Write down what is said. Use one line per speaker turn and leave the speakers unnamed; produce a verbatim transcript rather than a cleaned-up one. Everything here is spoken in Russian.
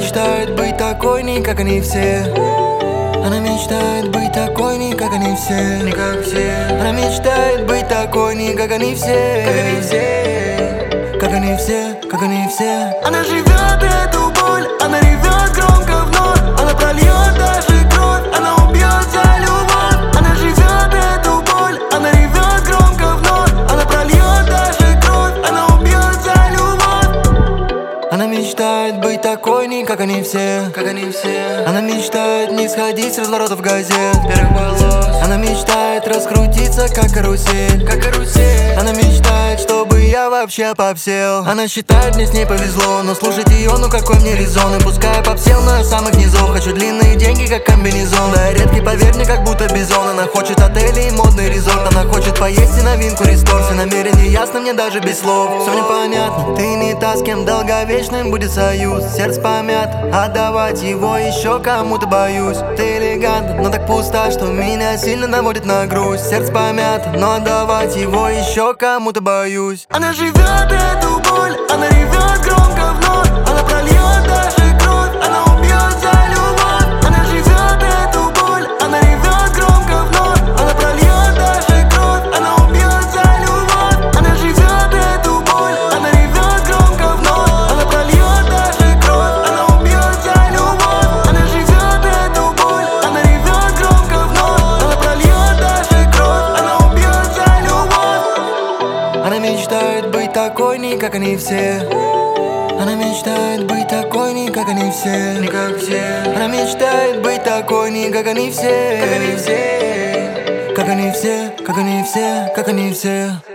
мечтает быть такой, не как они все. Она мечтает быть такой, не как они все, не как все. Она мечтает быть такой, не как они все, как они все, как они все, как они все. Она живет эту боль, она ревет громко вновь. Она прольет даже кровь, она убьет за любовь. Она живет эту боль, она ревет громко вновь. Она прольет даже кровь, она убьет за любовь. Она мечтает быть такой, не как они все, как они все. Она мечтает не сходить с разворотов газет, первых полос. Она мечтает раскрутиться, как карусель, как карусель. Она мечтает, чтобы я вообще попсел. Она считает, мне с ней повезло, но слушать ее, ну какой мне резон. И пускай я попсел, но я самых низов. Хочу длинные деньги, как комбинезон. Да, редкий, поверь мне, как будто бизон. Она хочет отели и модный резорт. Она хочет поесть и новинку рестор. Все намерения ясно мне даже без слов. Все мне понятно, ты не та, с кем долговечным будет союз. Сердце помято, отдавать его еще кому-то боюсь. Ты элегантна, но так пуста, что меня сильно наводит на грусть. Сердце помято, но отдавать его еще кому-то боюсь. Она живет эту боль, она ревет громко вновь. Она прольет даже кровь, она убьет за любовь. Она живет эту боль, она ревет громко вновь. Она прольет даже кровь, она убьет за любовь. Она живет эту боль, она ревет громко вновь. Она прольет даже кровь, она убьет за любовь. Она живет эту боль, она ревет громко вновь. Она прольет даже кровь, она убьет за любовь. Она мечтает быть такой, не как они все. Она мечтает быть такой, не как они все, не как все. Она мечтает быть такой, не как они все, как они все, как они все, как они все, как они все.